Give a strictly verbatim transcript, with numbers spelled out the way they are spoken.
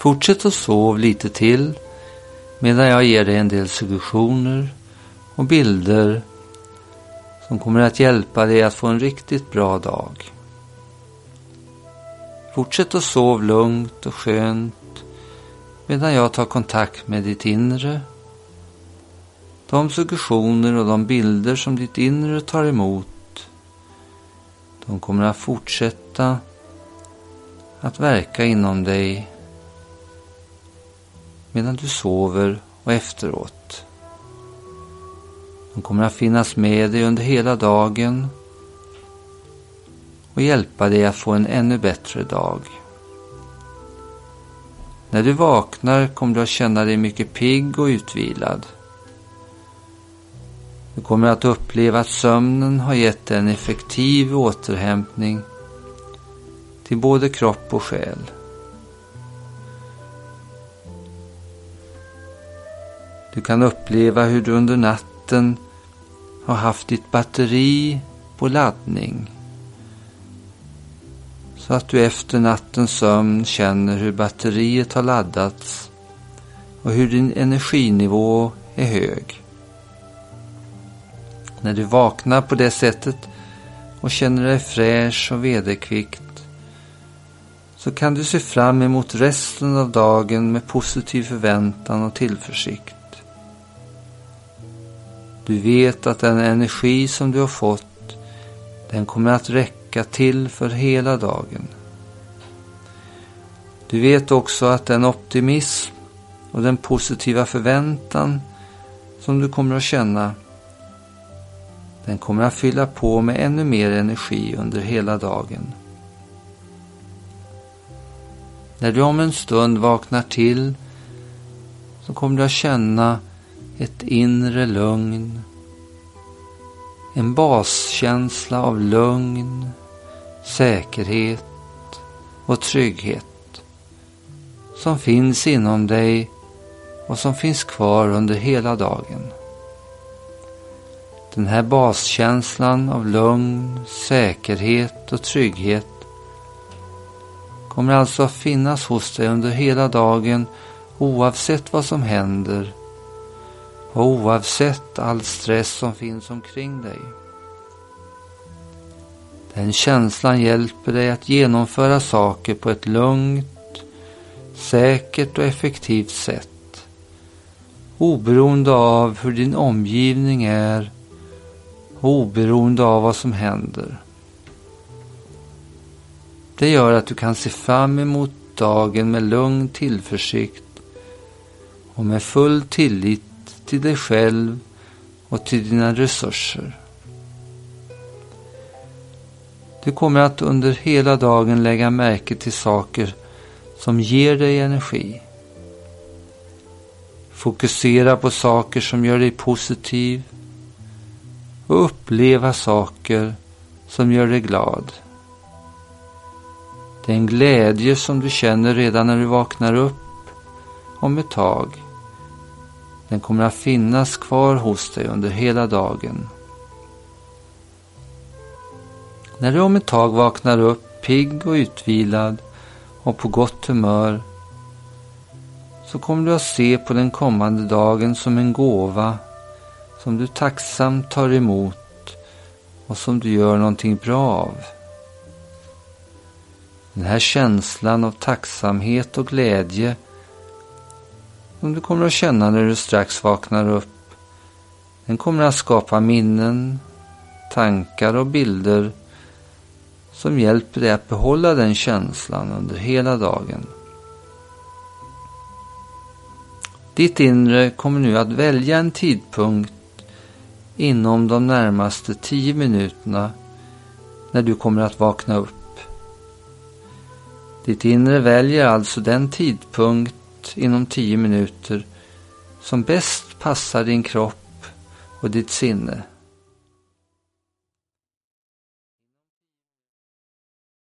Fortsätt att sova lite till medan jag ger dig en del suggestioner och bilder som kommer att hjälpa dig att få en riktigt bra dag. Fortsätt att sova lugnt och skönt medan jag tar kontakt med ditt inre. De suggestioner och de bilder som ditt inre tar emot, de kommer att fortsätta att verka inom dig medan du sover och efteråt. De kommer att finnas med dig under hela dagen och hjälpa dig att få en ännu bättre dag. När du vaknar kommer du att känna dig mycket pigg och utvilad. Du kommer att uppleva att sömnen har gett en effektiv återhämtning till både kropp och själ. Du kan uppleva hur du under natten har haft ditt batteri på laddning, så att du efter nattens sömn känner hur batteriet har laddats och hur din energinivå är hög. När du vaknar på det sättet och känner dig fräsch och vederkvickt, så kan du se fram emot resten av dagen med positiv förväntan och tillförsikt. Du vet att den energi som du har fått, den kommer att räcka till för hela dagen. Du vet också att den optimism och den positiva förväntan som du kommer att känna, den kommer att fylla på med ännu mer energi under hela dagen. När du om en stund vaknar till, så kommer du att känna ett inre lugn. En baskänsla av lugn, säkerhet och trygghet som finns inom dig och som finns kvar under hela dagen. Den här baskänslan av lugn, säkerhet och trygghet kommer alltså att finnas hos dig under hela dagen, oavsett vad som händer och oavsett all stress som finns omkring dig. Den känslan hjälper dig att genomföra saker på ett lugnt, säkert och effektivt sätt, oberoende av hur din omgivning är och oberoende av vad som händer. Det gör att du kan se fram emot dagen med lugn tillförsikt och med full tillit till dig själv och till dina resurser. Du kommer att under hela dagen lägga märke till saker som ger dig energi. Fokusera på saker som gör dig positiv och uppleva saker som gör dig glad. Den glädje som du känner redan när du vaknar upp om ett tag, den kommer att finnas kvar hos dig under hela dagen. När du om ett tag vaknar upp pigg och utvilad och på gott humör, så kommer du att se på den kommande dagen som en gåva som du tacksamt tar emot och som du gör någonting bra av. Den här känslan av tacksamhet och glädje som du kommer att känna när du strax vaknar upp, den kommer att skapa minnen, tankar och bilder som hjälper dig att behålla den känslan under hela dagen. Ditt inre kommer nu att välja en tidpunkt inom de närmaste tio minuterna när du kommer att vakna upp. Ditt inre väljer alltså den tidpunkt inom tio minuter som bäst passar din kropp och ditt sinne.